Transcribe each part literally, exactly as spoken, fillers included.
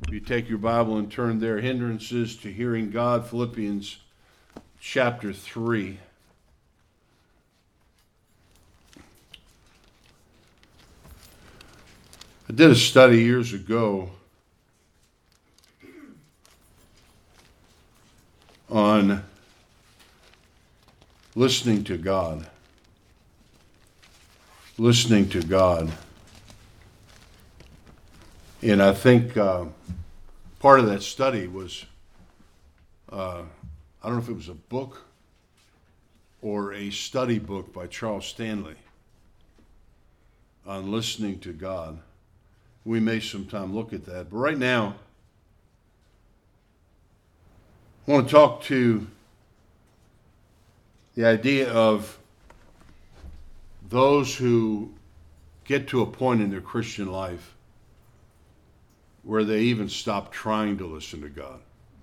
If you take your Bible and turn there, Hindrances to Hearing God, Philippians chapter three. I did a study years ago on listening to God. Listening to God. And I think uh, part of that study was, uh, I don't know if it was a book or a study book by Charles Stanley on listening to God. We may sometime look at that. But right now, I want to talk to the idea of those who get to a point in their Christian life where they even stop trying to listen to God.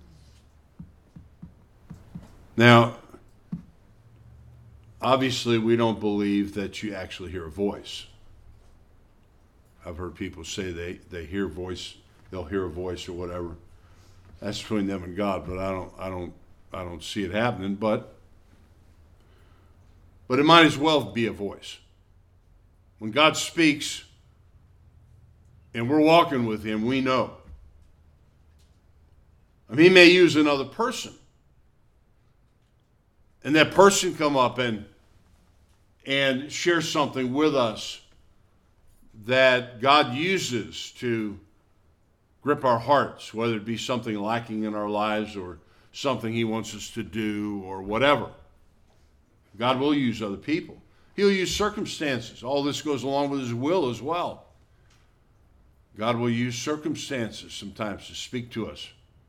Now, obviously, we don't believe that you actually hear a voice. I've heard people say they, they hear voice, they'll hear a voice or whatever. That's between them and God, but I don't I don't I don't see it happening, but but it might as well be a voice. When God speaks and we're walking with him, we know. I mean, he may use another person. And that person come up and and share something with us that God uses to grip our hearts, whether it be something lacking in our lives or something he wants us to do or whatever. God will use other people. He'll use circumstances. All this goes along with his will as well. God will use circumstances sometimes to speak to us.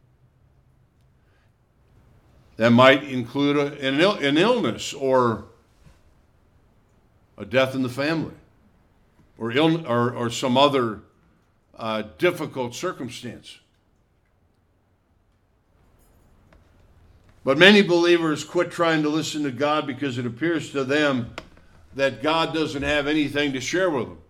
That might include a, an, Ill, an illness or a death in the family. Or, ill, or, or some other uh, difficult circumstance. But many believers quit trying to listen to God because it appears to them that God doesn't have anything to share with them.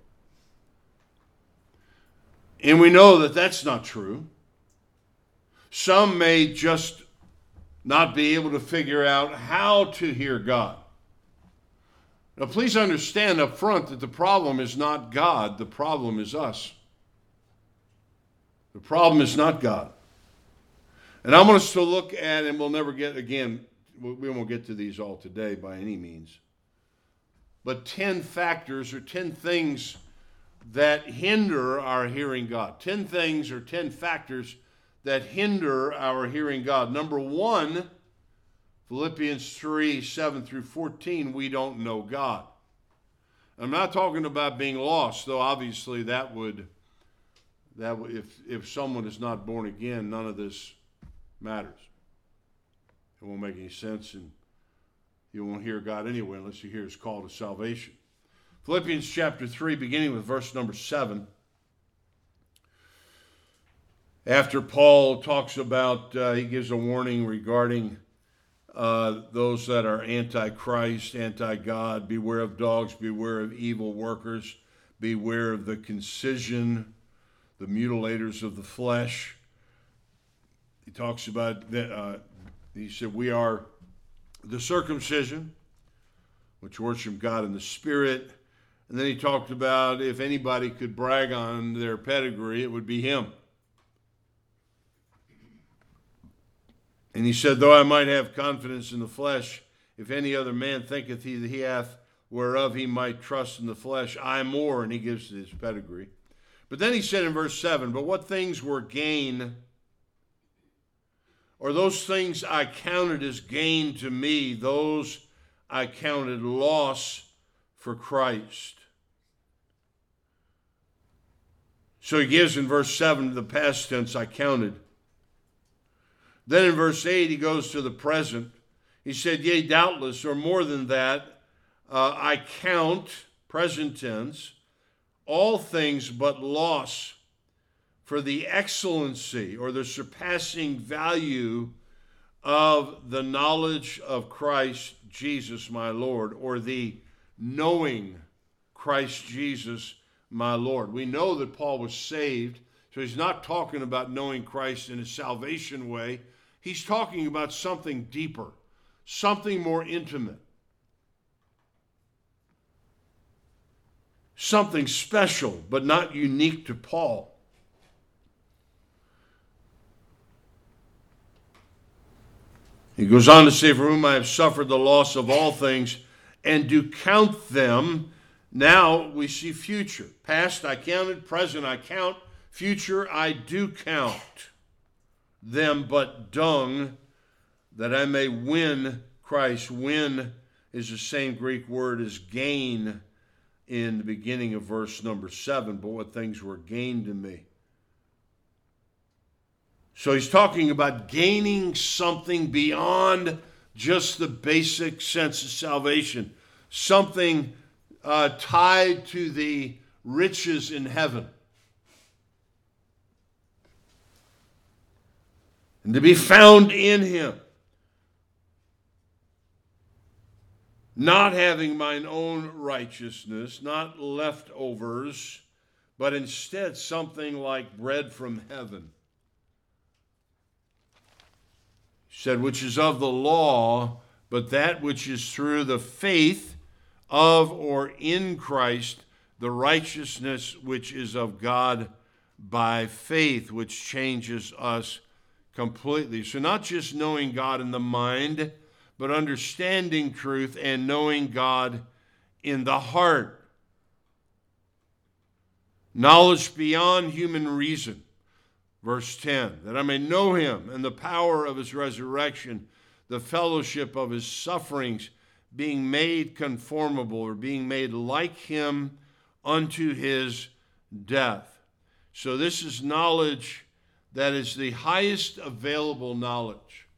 And we know that that's not true. Some may just not be able to figure out how to hear God. Now, please understand up front that the problem is not God. The problem is us. The problem is not God. And I want us to look at, and we'll never get, again, we won't get to these all today by any means, but ten factors or ten things that hinder our hearing God. ten things or ten factors that hinder our hearing God. Number one, Philippians three, seven through fourteen, we don't know God. I'm not talking about being lost, though obviously that would, that would, if, if someone is not born again, none of this matters. It won't make any sense, and you won't hear God anyway unless you hear his call to salvation. Philippians chapter three, beginning with verse number seven. After Paul talks about, uh, he gives a warning regarding Uh, those that are anti-Christ, anti-God, beware of dogs, beware of evil workers, beware of the concision, the mutilators of the flesh. He talks about, that, uh, he said, we are the circumcision, which worship God in the Spirit. And then he talked about if anybody could brag on their pedigree, it would be him. And he said, though I might have confidence in the flesh, if any other man thinketh he that he hath whereof he might trust in the flesh, I more, and he gives his pedigree. But then he said in verse seven, but what things were gain, or those things I counted as gain to me, those I counted loss for Christ. So he gives in verse seven the past tense, I counted. Then in verse eight, he goes to the present. He said, yea, doubtless, or more than that, uh, I count, present tense, all things but loss for the excellency or the surpassing value of the knowledge of Christ Jesus my Lord, or the knowing Christ Jesus my Lord. We know that Paul was saved So he's not talking about knowing Christ in a salvation way. He's talking about something deeper, something more intimate, something special, but not unique to Paul. He goes on to say, for whom I have suffered the loss of all things, and do count them. Now we see future. Past I counted, present I count, future I do count them but dung, that I may win Christ. Win is the same Greek word as gain in the beginning of verse number seven, but what things were gained to me. So he's talking about gaining something beyond just the basic sense of salvation, something uh, tied to the riches in heaven. And to be found in him, not having mine own righteousness, not leftovers, but instead something like bread from heaven. Said, which is of the law, but that which is through the faith of or in Christ, the righteousness which is of God by faith, which changes us completely. So not just knowing God in the mind, but understanding truth and knowing God in the heart. Knowledge beyond human reason. Verse ten, that I may know him and the power of his resurrection, the fellowship of his sufferings, being made conformable or being made like him unto his death. So this is knowledge that is the highest available knowledge.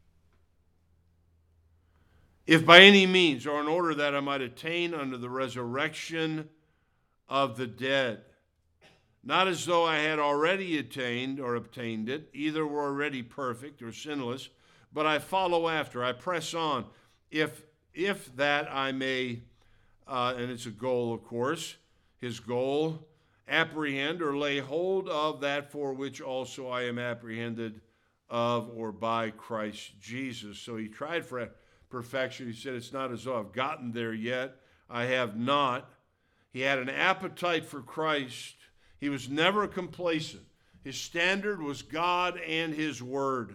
If by any means, or in order that I might attain unto the resurrection of the dead. Not as though I had already attained or obtained it, either were already perfect or sinless, but I follow after, I press on, if if that I may, uh, and it's a goal, of course, his goal, apprehend or lay hold of that for which also I am apprehended of or by Christ Jesus. So he tried for perfection. He said, it's not as though I've gotten there yet. I have not. He had an appetite for Christ. He was never complacent. His standard was God and his word.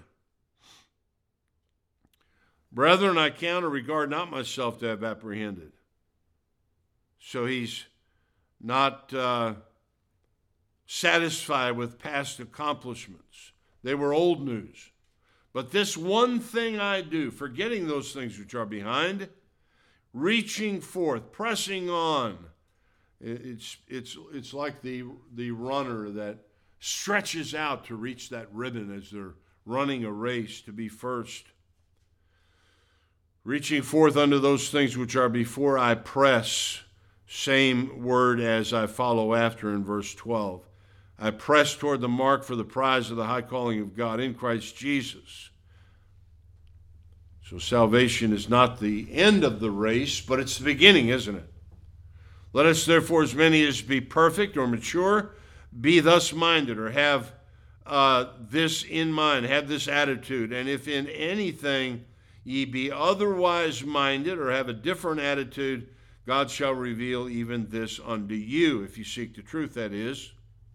Brethren, I count or regard not myself to have apprehended. So he's not uh, satisfied with past accomplishments. They were old news. But this one thing I do, forgetting those things which are behind, reaching forth, pressing on. It's it's it's like the the runner that stretches out to reach that ribbon as they're running a race to be first. Reaching forth unto those things which are before, I press. Same word as I follow after in verse twelve. I press toward the mark for the prize of the high calling of God in Christ Jesus. So salvation is not the end of the race, but it's the beginning, isn't it? Let us therefore, as many as be perfect or mature, be thus minded, or have uh, this in mind, have this attitude. And if in anything ye be otherwise minded, or have a different attitude, God shall reveal even this unto you, if you seek the truth, that is.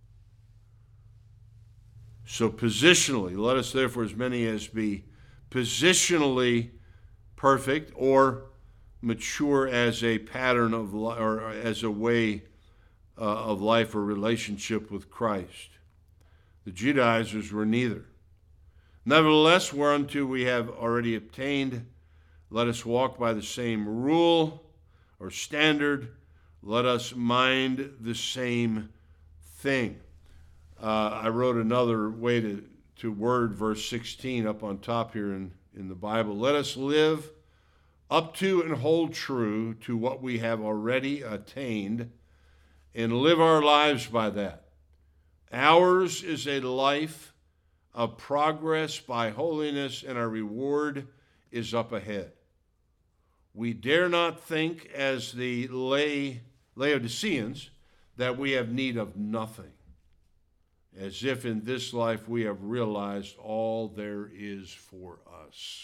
So positionally, let us therefore, as many as be positionally perfect or mature as a pattern of li- or as a way uh, of life or relationship with Christ. The Judaizers were neither. Nevertheless, whereunto we have already obtained, let us walk by the same rule or standard. Let us mind the same thing. Uh, I wrote another way to, to word verse sixteen up on top here in, in the Bible. Let us live up to and hold true to what we have already attained and live our lives by that. Ours is a life of progress by holiness, and our reward is up ahead. We dare not think, as the La- Laodiceans, that we have need of nothing. as if in this life we have realized all there is for us.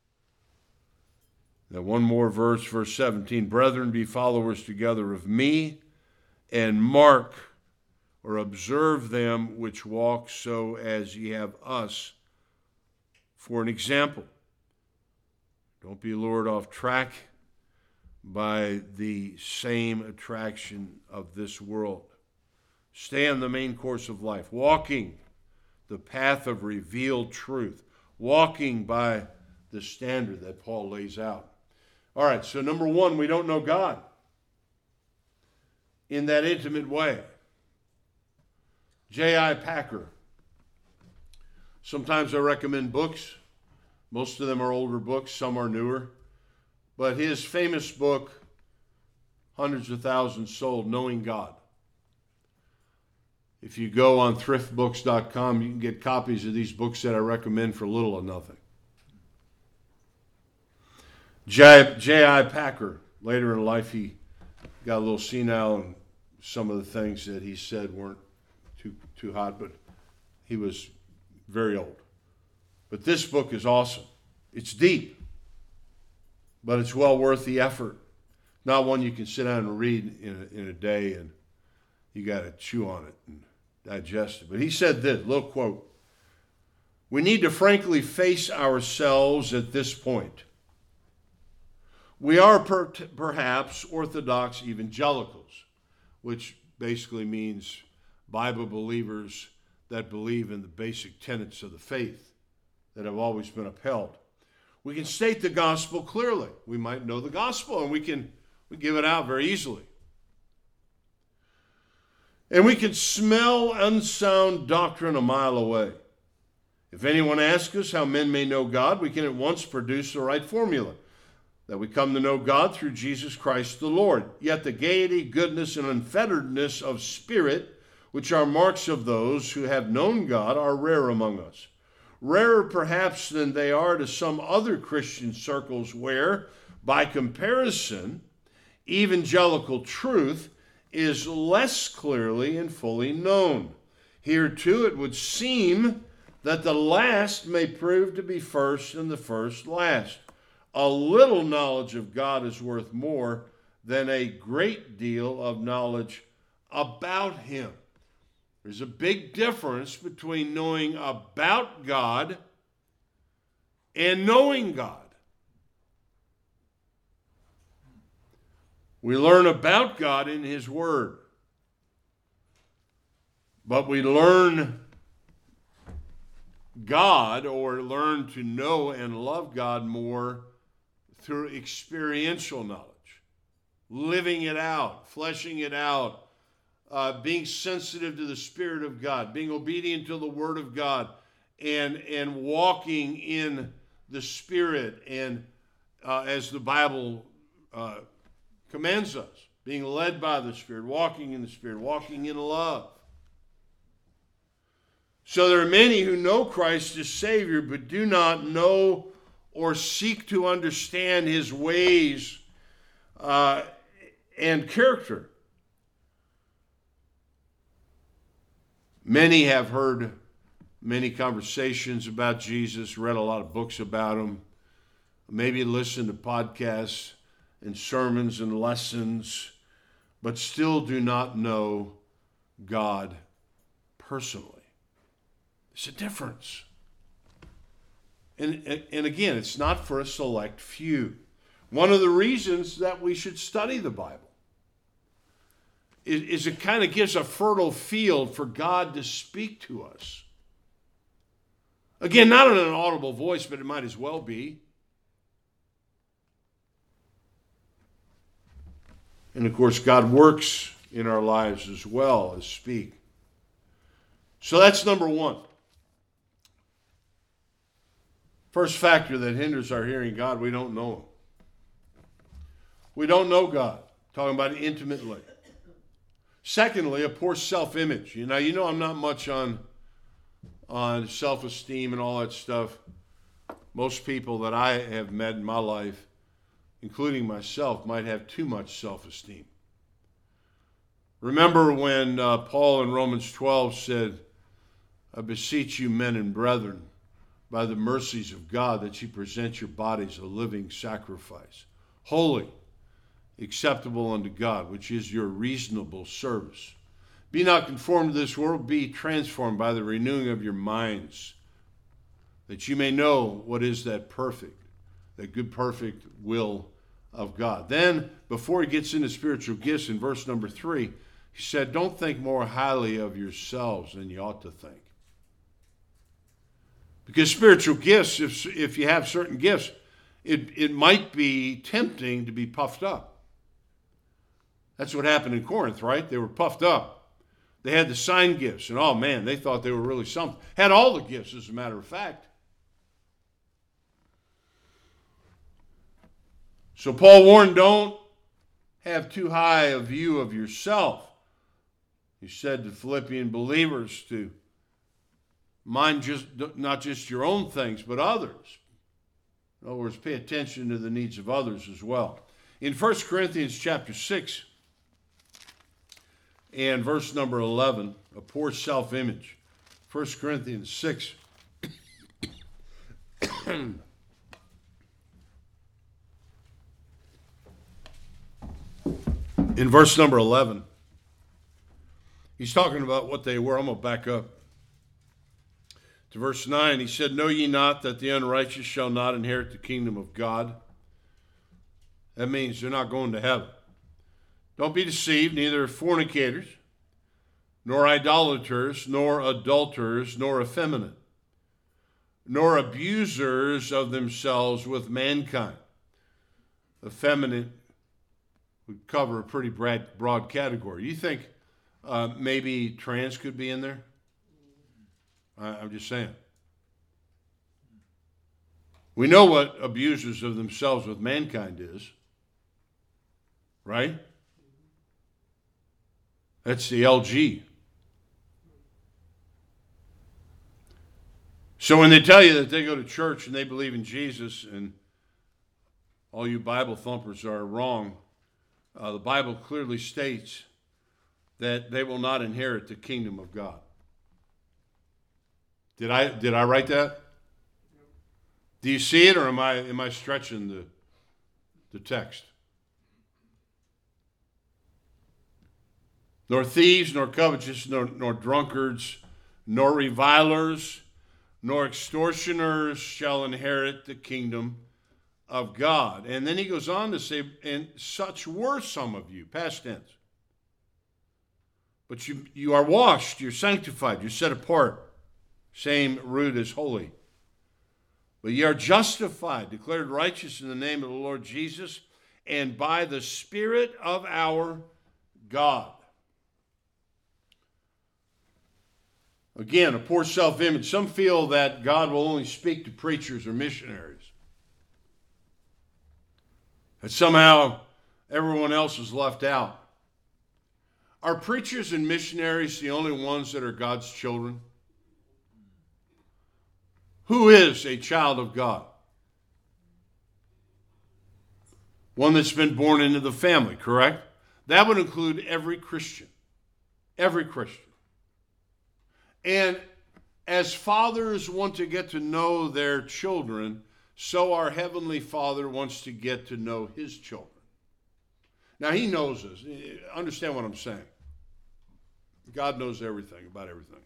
Now, one more verse, verse seventeen. Brethren, be followers together of me, and mark or observe them which walk so as ye have us for an example. Don't be lured off track by the same attraction of this world. Stay on the main course of life, walking the path of revealed truth, walking by the standard that Paul lays out. All right, so number one, we don't know God in that intimate way. J I Packer. Sometimes I recommend books. Most of them are older books, some are newer. But his famous book, hundreds of thousands sold, Knowing God. If you go on thrift books dot com, you can get copies of these books that I recommend for little or nothing. J I Packer, later in life, he got a little senile, and some of the things that he said weren't too too hot, but he was very old. But this book is awesome. It's deep, but it's well worth the effort. Not one you can sit down and read in a, in a day, and you got to chew on it and digest it. But he said this, little quote, "We need to frankly face ourselves at this point. We are per- perhaps Orthodox evangelicals," which basically means Bible believers that believe in the basic tenets of the faith that have always been upheld. We can state the gospel clearly. We might know the gospel, and we can we give it out very easily. And we can smell unsound doctrine a mile away. If anyone asks us how men may know God, we can at once produce the right formula, that we come to know God through Jesus Christ the Lord. Yet the gaiety, goodness, and unfetteredness of spirit, which are marks of those who have known God, are rare among us. Rarer perhaps than they are to some other Christian circles where, by comparison, evangelical truth is less clearly and fully known. Here too it would seem that the last may prove to be first and the first last. A little knowledge of God is worth more than a great deal of knowledge about him. There's a big difference between knowing about God and knowing God. We learn about God in his word, but we learn God or learn to know and love God more through experiential knowledge, living it out, fleshing it out, uh, being sensitive to the Spirit of God, being obedient to the Word of God, and, and walking in the Spirit, and uh, as the Bible uh, commands us, being led by the Spirit, walking in the Spirit, walking in love. So there are many who know Christ as Savior, but do not know or seek to understand his ways uh, and character. Many have heard many conversations about Jesus, read a lot of books about him, maybe listened to podcasts and sermons and lessons, but still do not know God personally. There's a difference. And, and, and again, it's not for a select few. One of the reasons that we should study the Bible is, is it kind of gives a fertile field for God to speak to us. Again, not in an audible voice, but it might as well be. And of course, God works in our lives as well as speak. So that's number one. First factor that hinders our hearing God, we don't know him. We don't know God. Talking about it intimately. Secondly, a poor self-image. You know, you know I'm not much on, on self-esteem and all that stuff. Most people that I have met in my life, including myself, might have too much self-esteem. Remember when uh, Paul in Romans twelve said, I beseech you, men and brethren, by the mercies of God, that you present your bodies a living sacrifice, holy, acceptable unto God, which is your reasonable service. Be not conformed to this world, be transformed by the renewing of your minds, that you may know what is that perfect, that good, perfect will of God. Then, before he gets into spiritual gifts, in verse number three, he said, don't think more highly of yourselves than you ought to think. Because spiritual gifts, if, if you have certain gifts, it, it might be tempting to be puffed up. That's what happened in Corinth, right? They were puffed up. They had the sign gifts, and oh man, they thought they were really something. Had all the gifts, as a matter of fact. So Paul warned, don't have too high a view of yourself. He said to Philippian believers to mind just not just your own things, but others. In other words, pay attention to the needs of others as well. In First Corinthians chapter six and verse number eleven, a poor self-image. First Corinthians six. In verse number eleven, he's talking about what they were. I'm going to back up to verse nine. He said, know ye not that the unrighteous shall not inherit the kingdom of God? That means they're not going to heaven. Don't be deceived, neither fornicators, nor idolaters, nor adulterers, nor effeminate, nor abusers of themselves with mankind. Effeminate would cover a pretty broad, broad category. You think uh, maybe trans could be in there? I, I'm just saying. We know what abusers of themselves with mankind is, right? That's the L G. So when they tell you that they go to church and they believe in Jesus, and all you Bible thumpers are wrong, Uh, the Bible clearly states that they will not inherit the kingdom of God. Did I did I write that? Do you see it, or am I am I stretching the the text? Nor thieves, nor covetous, nor, nor drunkards, nor revilers, nor extortioners shall inherit the kingdom of God. And then he goes on to say, and such were some of you, past tense. But you, you are washed, you're sanctified, you're set apart. Same root as holy. But ye are justified, declared righteous in the name of the Lord Jesus, and by the Spirit of our God. Again, a poor self-image. Some feel that God will only speak to preachers or missionaries. That somehow everyone else is left out. Are preachers and missionaries the only ones that are God's children? Who is a child of God? One that's been born into the family, correct? That would include every Christian. Every Christian. And as fathers want to get to know their children, so our Heavenly Father wants to get to know His children. Now, He knows us. Understand what I'm saying. God knows everything about everything.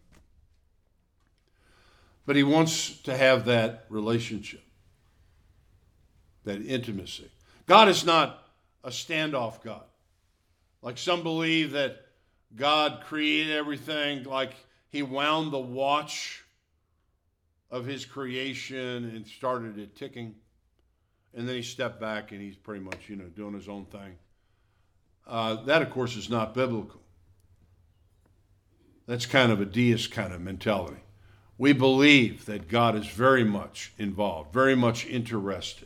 But He wants to have that relationship, that intimacy. God is not a standoff God. Like some believe that God created everything, like He wound the watch of His creation and started it ticking. And then He stepped back and He's pretty much, you know, doing His own thing. Uh, that, of course, is not biblical. That's kind of a deist kind of mentality. We believe that God is very much involved, very much interested.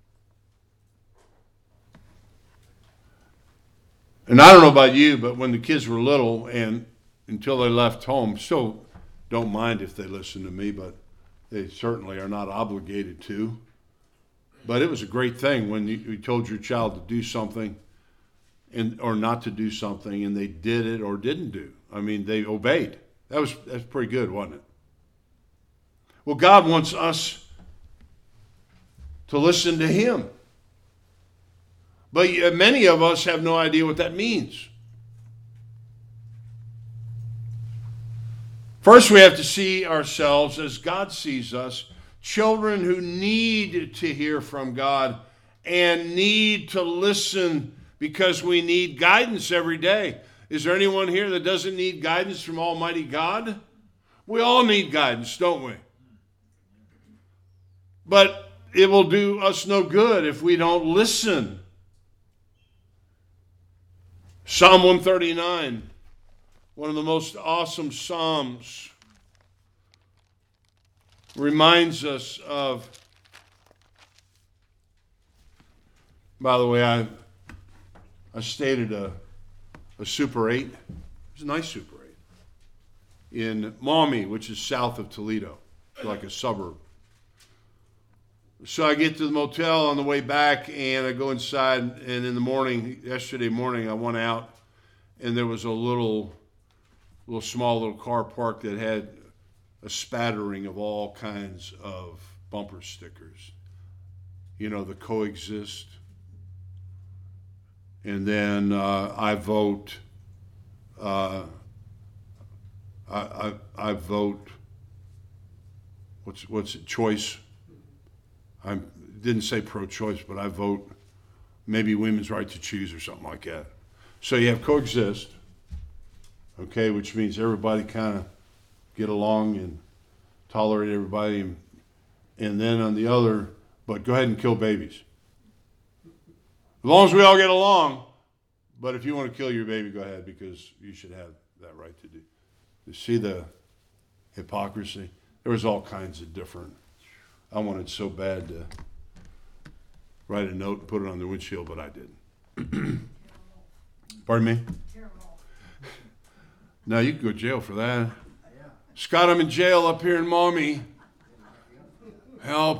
And I don't know about you, but when the kids were little and until they left home, still don't mind if they listen to me, but they certainly are not obligated to. But it was a great thing when you, you told your child to do something and or not to do something, and they did it or didn't do. I mean, they obeyed. That was that's pretty good, wasn't it? Well, God wants us to listen to Him. But many of us have no idea what that means. First, we have to see ourselves as God sees us, children who need to hear from God and need to listen because we need guidance every day. Is there anyone here that doesn't need guidance from Almighty God? We all need guidance, don't we? But it will do us no good if we don't listen. Psalm one thirty-nine, one of the most awesome psalms, reminds us of, by the way, I I stayed at a, a Super eight. It was a nice Super eight in Maumee, which is south of Toledo, like a suburb. So I get to the motel on the way back, and I go inside, and in the morning, yesterday morning, I went out, and there was a little, little small little car park that had a spattering of all kinds of bumper stickers. You know, the Coexist. And then uh, I vote, uh, I, I, I vote, what's, what's it, choice? I didn't say pro-choice, but I vote maybe women's right to choose or something like that. So you have Coexist, okay, which means everybody kind of get along and tolerate everybody. And, and then on the other, but go ahead and kill babies. As long as we all get along, but if you want to kill your baby, go ahead, because you should have that right to do. You see the hypocrisy? There was all kinds of different. I wanted so bad to write a note and put it on the windshield, but I didn't. Pardon me? No, you can go to jail for that. Scott, I'm in jail up here in Maumee. Help.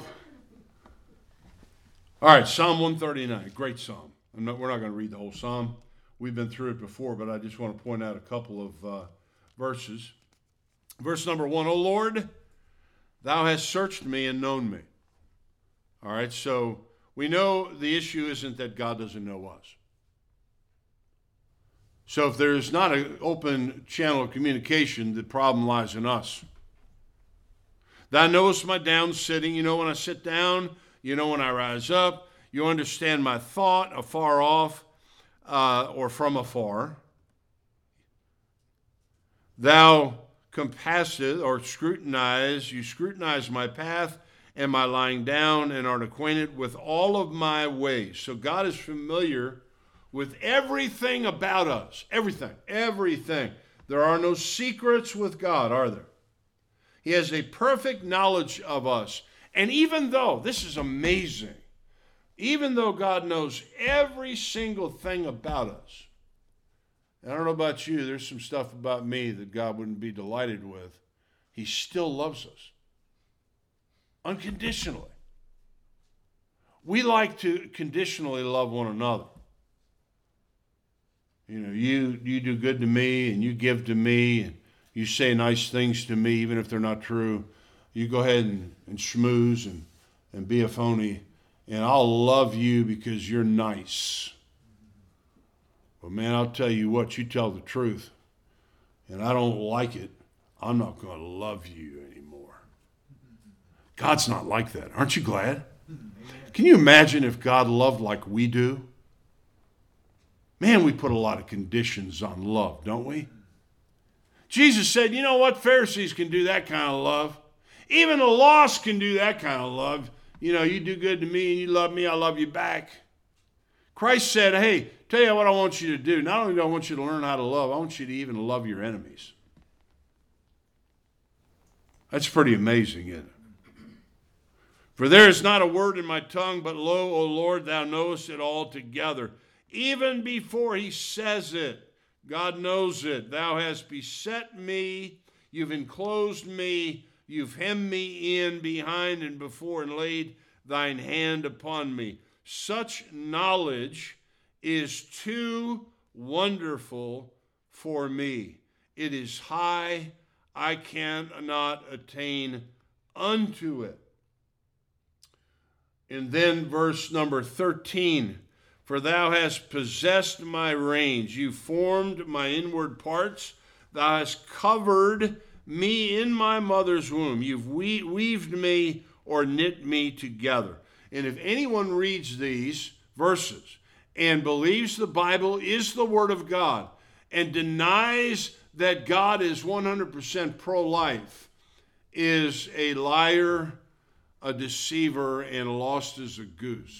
All right, Psalm one thirty-nine, great psalm. I'm not, we're not going to read the whole psalm. We've been through it before, but I just want to point out a couple of uh, verses. Verse number one, O Lord, Thou hast searched me and known me. All right, so we know the issue isn't that God doesn't know us. So if there's not an open channel of communication, the problem lies in us. Thou knowest my down sitting. You know when I sit down. You know when I rise up. You understand my thought afar off uh, or from afar. Thou compasseth or scrutinize, you scrutinize my path and my lying down, and art acquainted with all of my ways. So God is familiar with everything about us. Everything. Everything. There are no secrets with God, are there? He has a perfect knowledge of us. And even though, this is amazing, even though God knows every single thing about us, and I don't know about you, there's some stuff about me that God wouldn't be delighted with, He still loves us. Unconditionally. We like to conditionally love one another. You know, you, you do good to me, and you give to me, and you say nice things to me, even if they're not true. You go ahead and, and schmooze and, and be a phony, and I'll love you because you're nice. But man, I'll tell you what, you tell the truth, and I don't like it, I'm not going to love you anymore. God's not like that. Aren't you glad? Can you imagine if God loved like we do? Man, we put a lot of conditions on love, don't we? Jesus said, you know what? Pharisees can do that kind of love. Even the lost can do that kind of love. You know, you do good to me and you love me, I love you back. Christ said, hey, tell you what I want you to do. Not only do I want you to learn how to love, I want you to even love your enemies. That's pretty amazing, isn't it? For there is not a word in my tongue, but lo, O Lord, thou knowest it altogether. Even before he says it, God knows it. Thou hast beset me, you've enclosed me, you've hemmed me in behind and before, and laid thine hand upon me. Such knowledge is too wonderful for me. It is high, I cannot attain unto it. And then verse number thirteen, for thou hast possessed my reins, you formed my inward parts, thou hast covered me in my mother's womb, you've we- weaved me or knit me together. And if anyone reads these verses and believes the Bible is the Word of God and denies that God is one hundred percent pro-life, is a liar, a deceiver, and lost as a goose.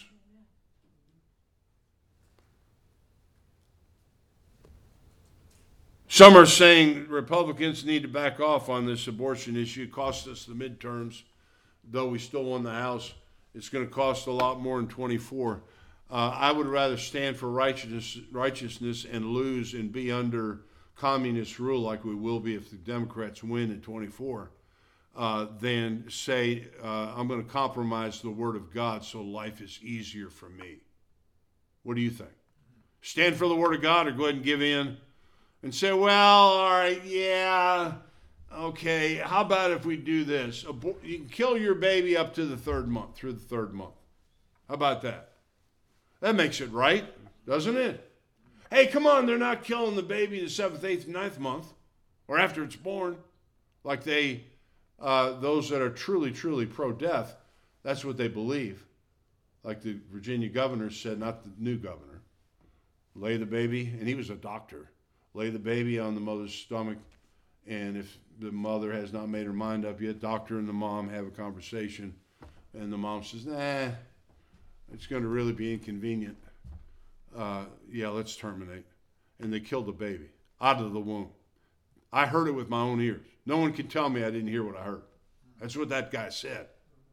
Some are saying Republicans need to back off on this abortion issue. It cost us the midterms. Though we still won the House, it's going to cost a lot more in twenty-four. Uh, I would rather stand for righteousness, righteousness and lose and be under communist rule like we will be if the Democrats win in twenty-four. Uh, than say, uh, I'm going to compromise the Word of God so life is easier for me. What do you think? Stand for the Word of God or go ahead and give in and say, well, all right, yeah, okay, how about if we do this? Abor- you can kill your baby up to the third month, through the third month. How about that? That makes it right, doesn't it? Hey, come on, they're not killing the baby the seventh, eighth, and ninth month or after it's born like they... Uh, those that are truly, truly pro-death, that's what they believe. Like the Virginia governor said, not the new governor, lay the baby, and he was a doctor, lay the baby on the mother's stomach, and if the mother has not made her mind up yet, doctor and the mom have a conversation, and the mom says, nah, it's going to really be inconvenient. Uh, yeah, let's terminate. And they killed the baby out of the womb. I heard it with my own ears. No one can tell me I didn't hear what I heard. That's what that guy said.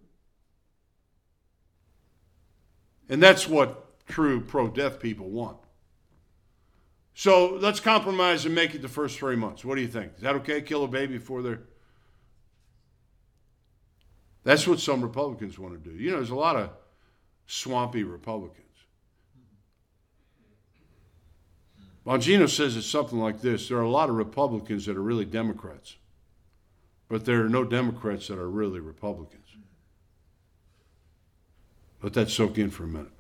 And that's what true pro-death people want. So let's compromise and make it the first three months. What do you think? Is that okay? Kill a baby before they're... That's what some Republicans want to do. You know, there's a lot of swampy Republicans. Bongino says it's something like this. There are a lot of Republicans that are really Democrats, but there are no Democrats that are really Republicans. Let that soak in for a minute.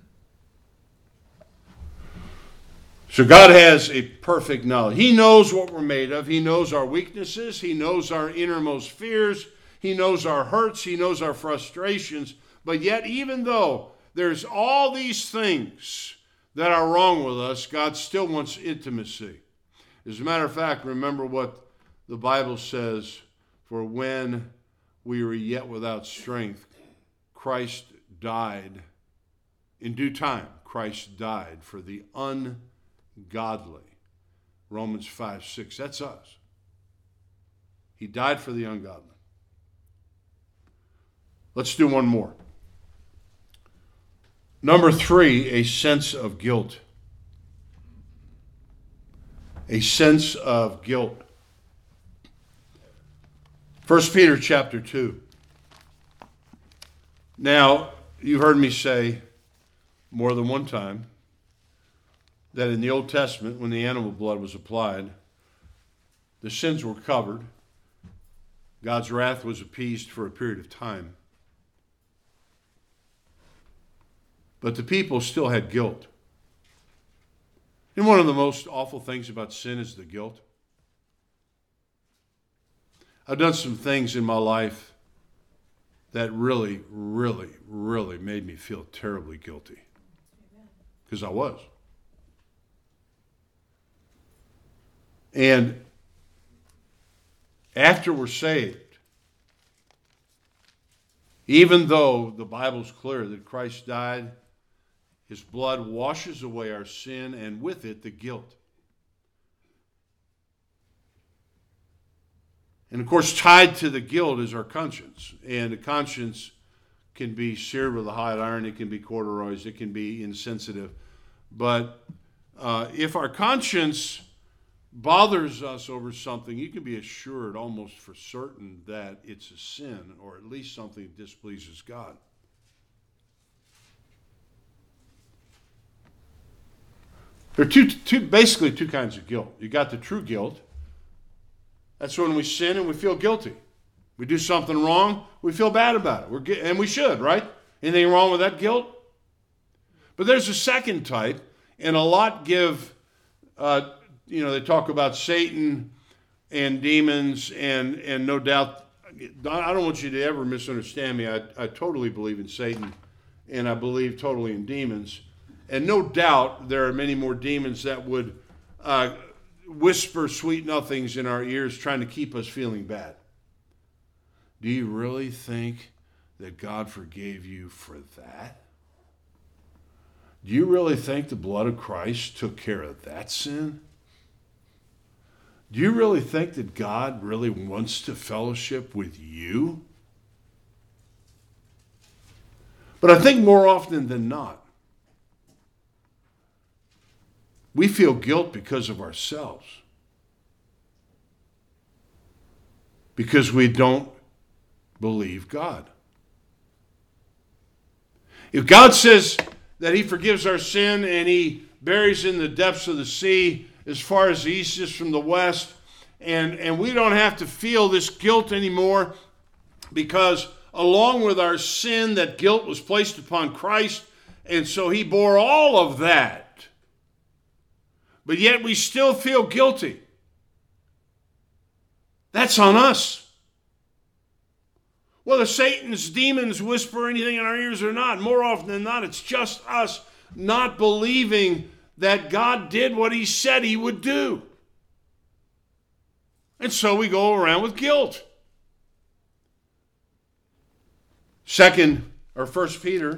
So God has a perfect knowledge. He knows what we're made of. He knows our weaknesses. He knows our innermost fears. He knows our hurts. He knows our frustrations. But yet, even though there's all these things that are wrong with us, God still wants intimacy. As a matter of fact, remember what the Bible says, for when we were yet without strength, Christ died. In due time, Christ died for the ungodly. Romans five six, that's us. He died for the ungodly. Let's do one more. Number three, a sense of guilt. A sense of guilt. First Peter chapter two. Now, you've heard me say more than one time that in the Old Testament, when the animal blood was applied, the sins were covered. God's wrath was appeased for a period of time. But the people still had guilt. And one of the most awful things about sin is the guilt. I've done some things in my life that really, really, really made me feel terribly guilty. Because I was. And after we're saved, even though the Bible's clear that Christ died, His blood washes away our sin, and with it, the guilt. And of course, tied to the guilt is our conscience. And the conscience can be seared with a hot iron, it can be cauterized, it can be insensitive. But uh, if our conscience bothers us over something, you can be assured almost for certain that it's a sin, or at least something that displeases God. There are two, two, basically two kinds of guilt. You got the true guilt. That's when we sin and we feel guilty. We do something wrong, we feel bad about it. We're, and we should, right? Anything wrong with that guilt? But there's a second type, and a lot give, uh, you know, they talk about Satan and demons, and, and no doubt, I don't want you to ever misunderstand me. I, I totally believe in Satan, and I believe totally in demons. And no doubt there are many more demons that would uh, whisper sweet nothings in our ears trying to keep us feeling bad. Do you really think that God forgave you for that? Do you really think the blood of Christ took care of that sin? Do you really think that God really wants to fellowship with you? But I think more often than not, we feel guilt because of ourselves. Because we don't believe God. If God says that he forgives our sin and he buries in the depths of the sea as far as the east is from the west, and, and we don't have to feel this guilt anymore because along with our sin, that guilt was placed upon Christ, and so he bore all of that. But yet we still feel guilty. That's on us. Whether Satan's demons whisper anything in our ears or not, more often than not, it's just us not believing that God did what he said he would do. And so we go around with guilt. Second, or First Peter,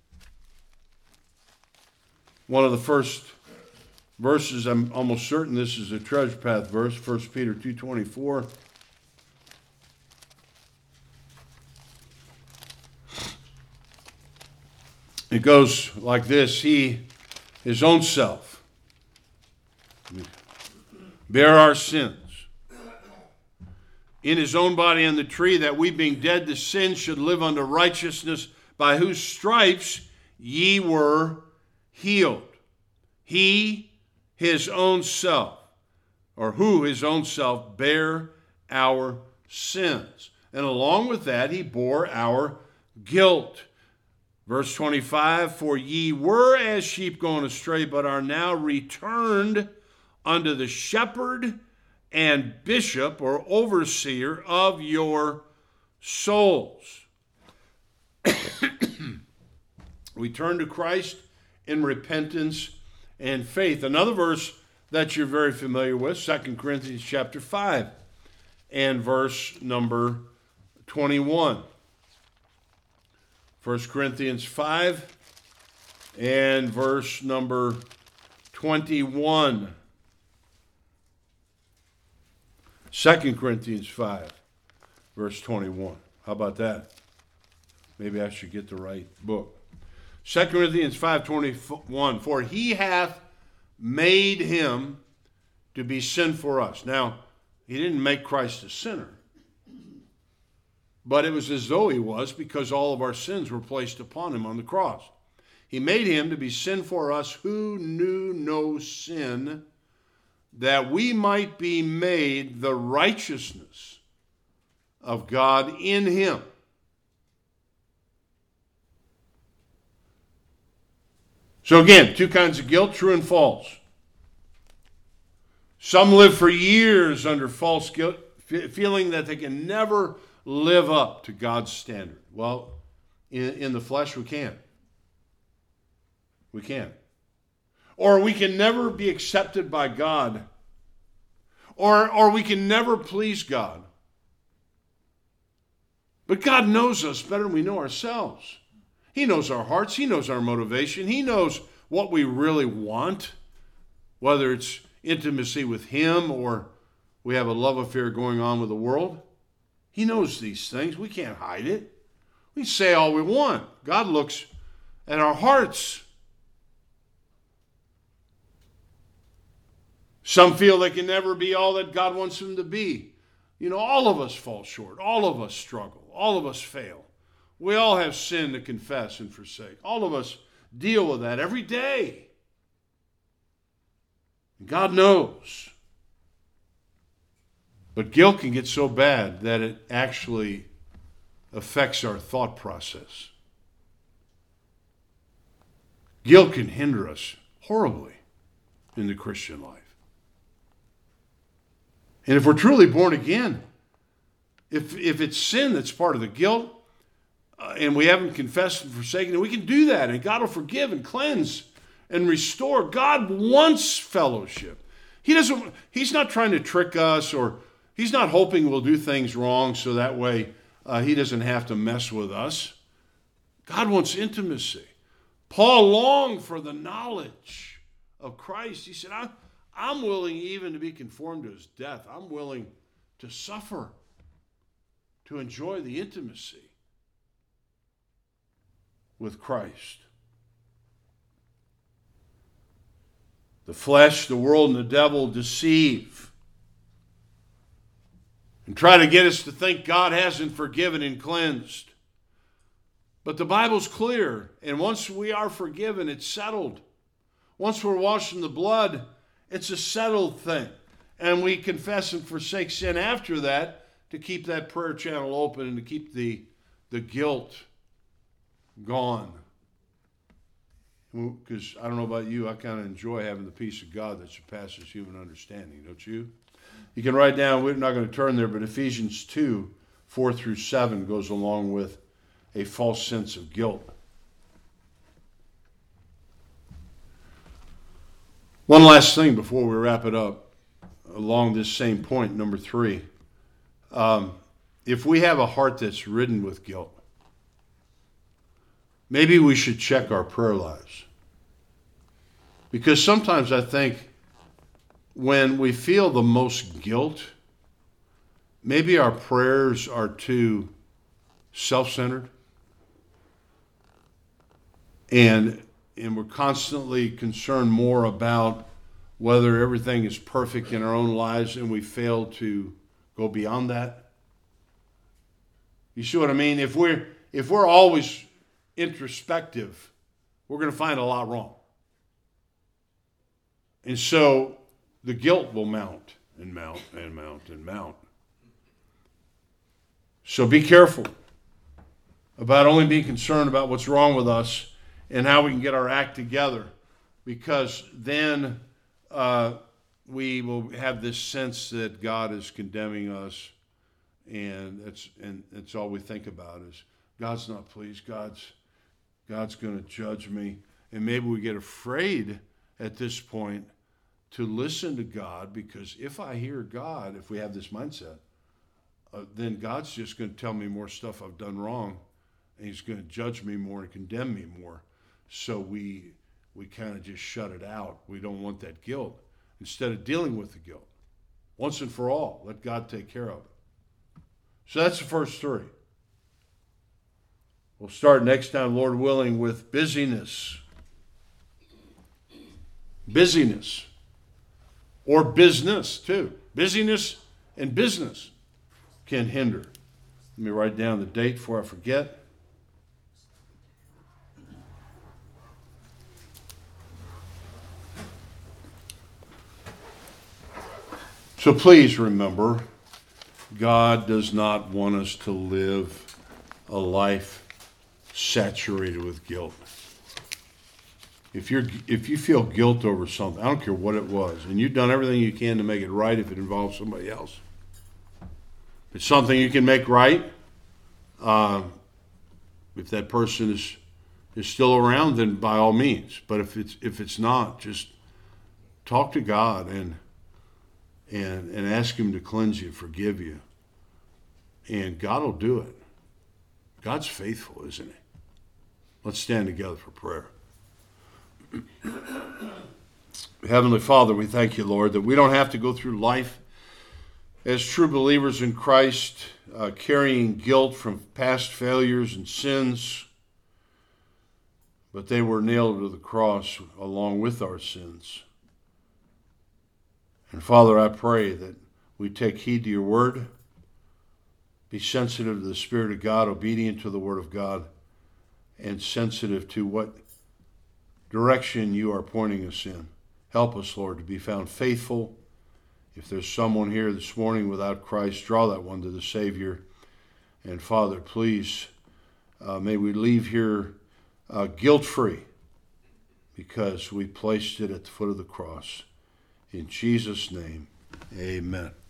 one of the first verses, I'm almost certain this is a treasure path verse, First Peter two twenty-four. It goes like this: He, his own self, bear our sins in his own body on the tree, that we, being dead to sin, should live unto righteousness, by whose stripes ye were healed. He, his own self, or who his own self, bare our sins. And along with that, he bore our guilt. Verse twenty-five, for ye were as sheep going astray, but are now returned unto the shepherd and bishop, or overseer of your souls. We turn to Christ in repentance and faith. Another verse that you're very familiar with, Second Corinthians chapter five and verse number twenty-one. First Corinthians five and verse number twenty-one. Second Corinthians five, verse twenty-one. How about that? Maybe I should get the right book. Second Corinthians five twenty-one. For he hath made him to be sin for us. Now, he didn't make Christ a sinner, but it was as though he was, because all of our sins were placed upon him on the cross. He made him to be sin for us who knew no sin, that we might be made the righteousness of God in him. So again, two kinds of guilt, true and false. Some live for years under false guilt, feeling that they can never live up to God's standard. Well, in, in the flesh, we can't. We can't. Or we can never be accepted by God. Or, or we can never please God. But God knows us better than we know ourselves. He knows our hearts. He knows our motivation. He knows what we really want, whether it's intimacy with him or we have a love affair going on with the world. He knows these things. We can't hide it. We say all we want. God looks at our hearts. Some feel they can never be all that God wants them to be. You know, all of us fall short. All of us struggle. All of us fail. We all have sin to confess and forsake. All of us deal with that every day. God knows. But guilt can get so bad that it actually affects our thought process. Guilt can hinder us horribly in the Christian life. And if we're truly born again, if, if it's sin that's part of the guilt, uh, and we haven't confessed and forsaken it, we can do that, and God will forgive and cleanse and restore. God wants fellowship. He doesn't, he's not trying to trick us, or he's not hoping we'll do things wrong so that way uh, he doesn't have to mess with us. God wants intimacy. Paul longed for the knowledge of Christ. He said, I'm, I'm willing even to be conformed to his death. I'm willing to suffer to enjoy the intimacy with Christ. The flesh, the world, and the devil deceive and try to get us to think God hasn't forgiven and cleansed. But the Bible's clear, and once we are forgiven, it's settled. Once we're washed in the blood, it's a settled thing. And we confess and forsake sin after that to keep that prayer channel open and to keep the, the guilt gone. Because I don't know about you, I kind of enjoy having the peace of God that surpasses human understanding, don't you? You can write down, we're not going to turn there, but Ephesians two, four through seven goes along with a false sense of guilt. One last thing before we wrap it up, along this same point, number three. Um, if we have a heart that's ridden with guilt, maybe we should check our prayer lives. Because sometimes I think when we feel the most guilt, maybe our prayers are too self-centered. And, and we're constantly concerned more about whether everything is perfect in our own lives, and we fail to go beyond that. You see what I mean? If we're, if we're always introspective, we're going to find a lot wrong. And so the guilt will mount and mount and mount and mount. So be careful about only being concerned about what's wrong with us and how we can get our act together, because then uh, we will have this sense that God is condemning us, and that's and that's all we think about is God's not pleased. God's God's going to judge me, and maybe we get afraid at this point to listen to God, because if I hear God, if we have this mindset, uh, then God's just going to tell me more stuff I've done wrong, and he's going to judge me more and condemn me more. So we we kind of just shut it out. We don't want that guilt. Instead of dealing with the guilt, once and for all, let God take care of it. So that's the first three. We'll start next time, Lord willing, with busyness. Busyness. Or business, too. Busyness and business can hinder. Let me write down the date before I forget. So please remember, God does not want us to live a life saturated with guilt. If you're if you feel guilt over something, I don't care what it was, and you've done everything you can to make it right if it involves somebody else. If it's something you can make right, uh, if that person is is still around, then by all means. But if it's if it's not, just talk to God and and and ask him to cleanse you, forgive you. And God will do it. God's faithful, isn't he? Let's stand together for prayer. Heavenly Father, we thank you, Lord, that we don't have to go through life as true believers in Christ, uh, carrying guilt from past failures and sins, but they were nailed to the cross along with our sins. And Father, I pray that we take heed to your word, be sensitive to the Spirit of God, obedient to the word of God, and sensitive to what direction you are pointing us in. Help us, Lord, to be found faithful If there's someone here this morning without Christ, draw that one to the Savior. And Father, please, uh, may we leave here uh, guilt-free because we placed it at the foot of the cross. In Jesus' name, amen.